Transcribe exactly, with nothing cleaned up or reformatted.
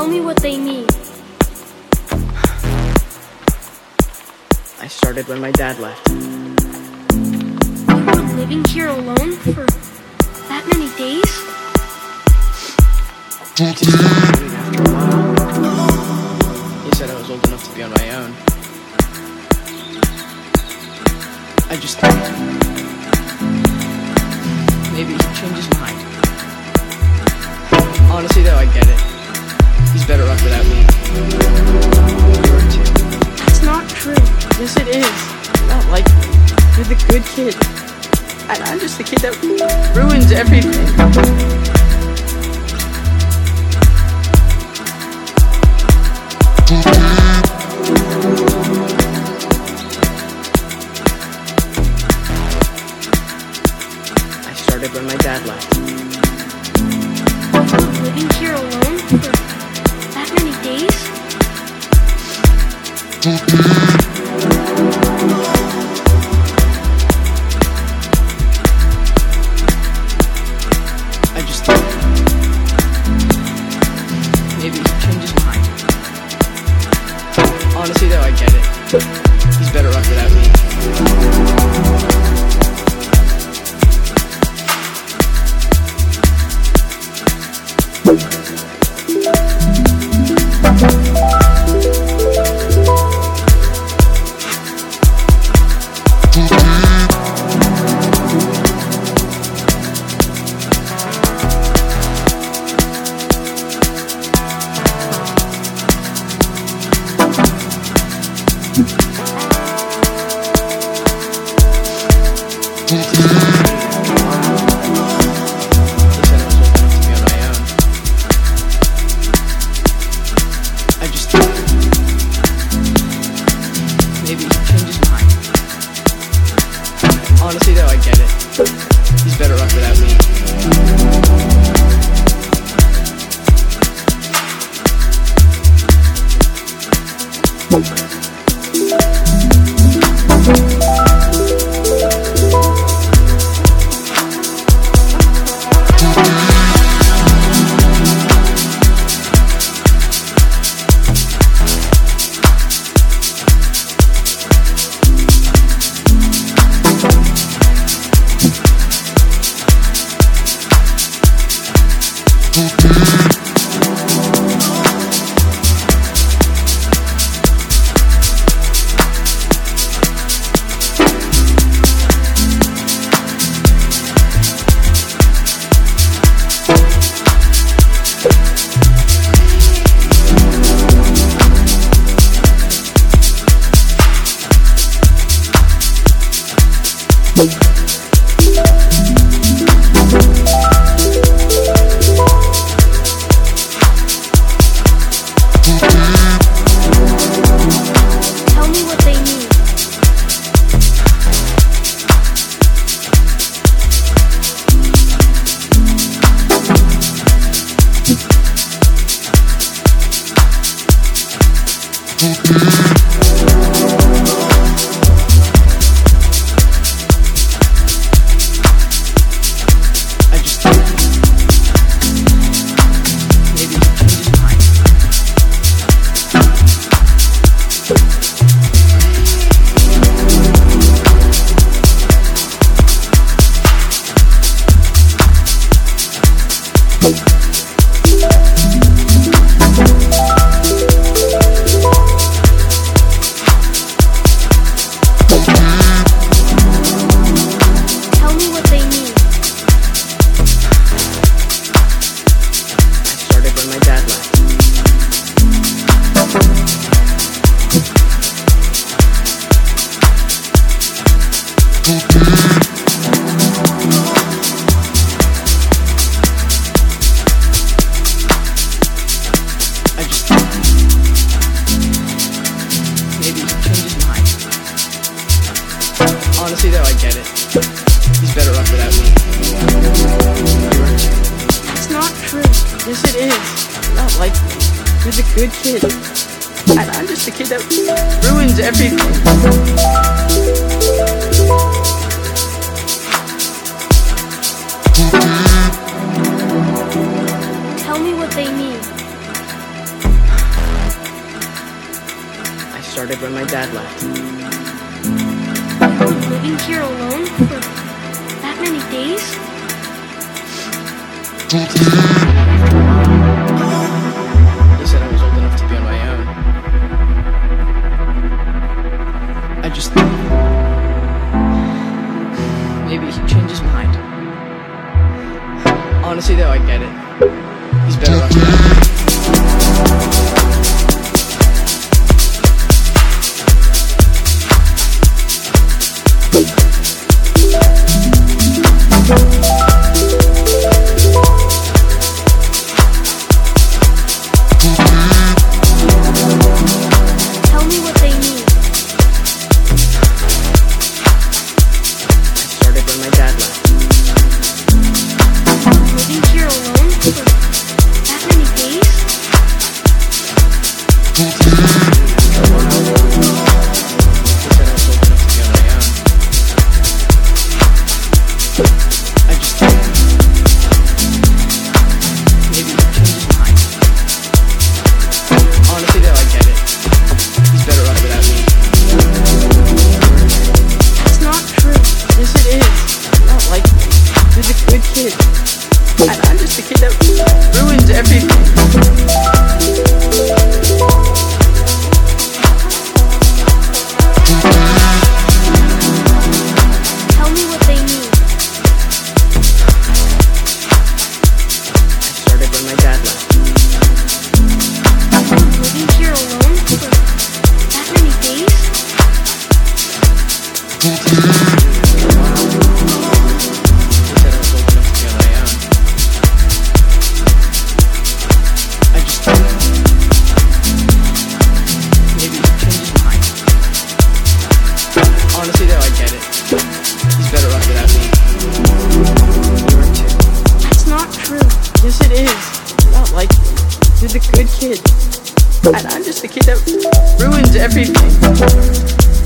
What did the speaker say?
Tell me what they need. I started when my dad left. You were living here alone for that many days? I just stopped doing it after a while. He said I was old enough to be on my own. I just thought maybe he'd change his mind. Honestly though, I get it. He's better off without me. You are too. That's not true. Yes it is. You're not like me. You're the good kid. And I'm just the kid that ruins everything. I started when my dad left. You were living here alone for that many days? I just thought maybe he'd change his mind. Honestly though, I get it. He's better off without me. Honestly though, I get it. He's better off without me. Honestly though, I get it. He's better off without me. That's not true. Yes it is. You're not like me. You're the good kid. And I'm just the kid that ruins everything. Tell me what they need. started when my dad left. Living here alone for that many days? He said I was old enough to be on my own. I just thought maybe he'd change his mind. Honestly though, I get it. He's better off now. Tell me what they need. I started when my dad left. Living here alone for that many days? He said I was old enough to be on my own. I just thought maybe he'd change his mind. Honestly though, I get it. He's better off without me. That's not true. Yes it is. You're not like me. You're the good kid. And I'm just the kid that ruins everything. Tell me what they need. I started when my dad left. Living here alone for that many days? He said I was old enough to be on my own. I just thought maybe he'd change his mind. Honestly though, I get it. He's better off without me. You are too. That's not true. Yes it is. You're not like me. You're the good kid. And I'm just the kid that ruins everything.